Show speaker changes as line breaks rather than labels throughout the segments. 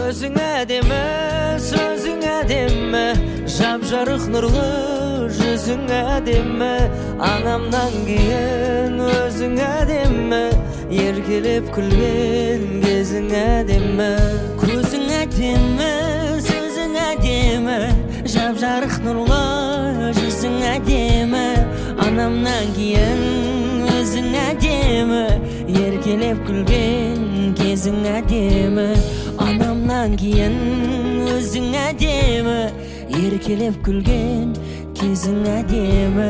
Көзің әдемі, сөзің әдемі, жап-жарық нұрлы жүзің әдемі. Анамнан кейін өзің әдемі, еркелеп күлген кезің әдемі.
Көзің әдемі, сөзің әдемі, жап-жарық нұрлы жүзің әдемі. Анамнан кейін өзің әдемі, еркелеп күлген кезің әдемі. Анамнан кейін өзің әдемі, еркелеп күлген кезің әдемі.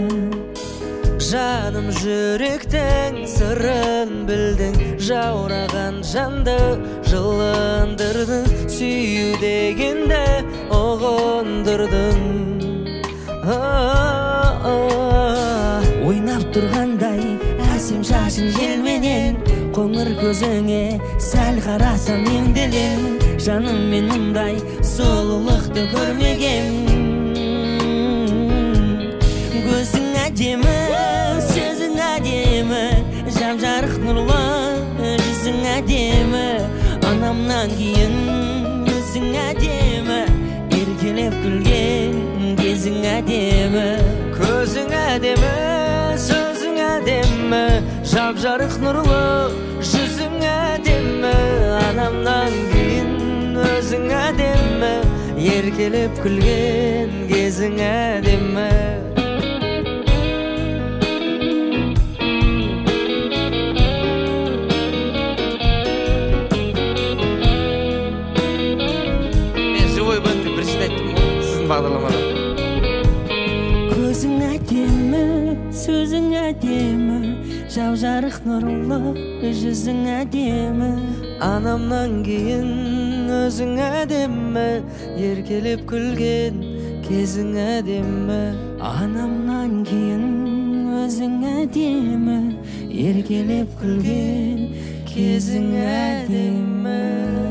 Жаным жүректің сырын білдің, жаураған жанды жылындырдың, сүю дегенді ұғындырдың.
Ойнап тұрғандай әсем шашын желменен, қоңыр көзіңе сәл қарасам емделем. Жаным мен мұндай сұлулықты көрмеген. Көзің әдемі, сөзің әдемі, жап-жарық нұрлы жүзің әдемі. Анамнан кейін өзің әдемі, еркелеп күлген кезің әдемі.
Көзің әдемі, сөзің әдемі, жап-жарық нұрлы жүзің әдемі. Анамнан кейін өзің әдемі, еркелеп күлген кезің әдемі.
Көзің әдемі, сөзің әдемі, жап-жарық нұрлы жүзің әдемі.
Анамнан кейін өзің әдемі, еркелеп күлген кезің әдемі.
Анамнан кейін өзің әдемі, еркелеп күлген кезің әдемі.